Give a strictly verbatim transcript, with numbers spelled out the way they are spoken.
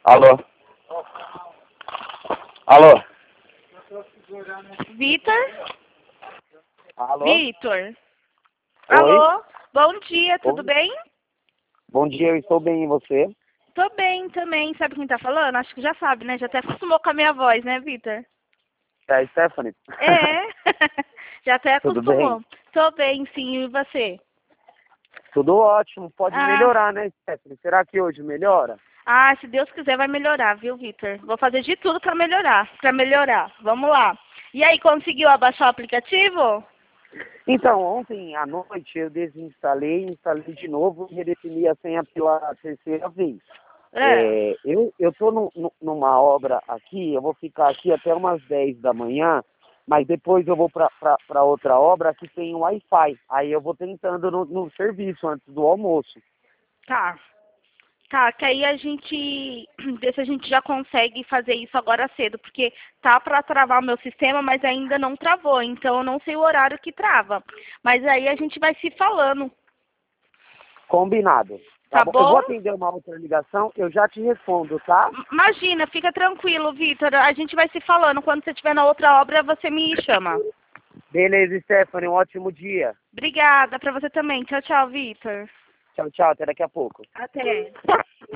Alô? Alô? Vitor? Alô? Vitor? Oi? Alô? Bom dia, tudo Oi? bem? Bom dia, eu estou bem, e você? Tô bem também. Sabe quem tá falando? Acho que já sabe, né? Já até acostumou com a minha voz, né, Vitor? É a Stephanie? É, já até Tudo bem? acostumou. Tô bem, sim, e você? Tudo ótimo, pode Ah, melhorar, né, Stephanie? Será que hoje melhora? ah, se Deus quiser vai melhorar, viu, Vitor? Vou fazer de tudo pra melhorar, pra melhorar. Vamos lá. E aí, conseguiu abaixar o aplicativo? Então, ontem à noite eu desinstalei, instalei de novo e redefini a senha pela terceira vez. É. É, eu eu estou numa obra aqui, eu vou ficar aqui até umas dez da manhã, mas depois eu vou para outra obra que tem Wi-Fi. Aí eu vou tentando no, no serviço antes do almoço. Tá. Tá, que aí a gente vê se a gente já consegue fazer isso agora cedo, porque tá para travar o meu sistema, mas ainda não travou, então eu não sei o horário que trava. Mas aí a gente vai se falando, Combinado. Tá tá bom? Eu vou bom? atender uma outra ligação, eu já te respondo, tá? Imagina, fica tranquilo, Vitor. A gente vai se falando. Quando você estiver na outra obra, você me chama. Beleza, Stephanie, um ótimo dia. Obrigada, para você também. Tchau, tchau, Vitor. Tchau, tchau, até daqui a pouco. Até.